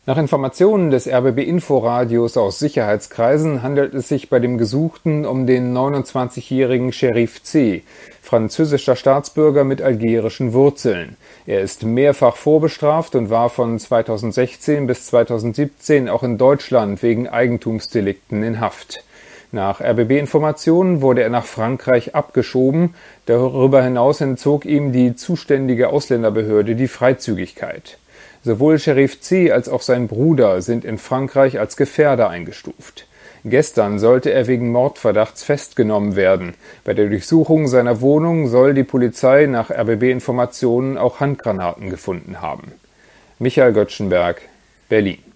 Nach Informationen des RBB-Inforadios aus Sicherheitskreisen handelt es sich bei dem Gesuchten um den 29-jährigen Cherif C., französischer Staatsbürger mit algerischen Wurzeln. Er ist mehrfach vorbestraft und war von 2016 bis 2017 auch in Deutschland wegen Eigentumsdelikten in Haft. Nach RBB-Informationen wurde er nach Frankreich abgeschoben. Darüber hinaus entzog ihm die zuständige Ausländerbehörde die Freizügigkeit. Sowohl Cherif C. als auch sein Bruder sind in Frankreich als Gefährder eingestuft. Gestern sollte er wegen Mordverdachts festgenommen werden. Bei der Durchsuchung seiner Wohnung soll die Polizei nach RBB-Informationen auch Handgranaten gefunden haben. Michael Göttschenberg, Berlin.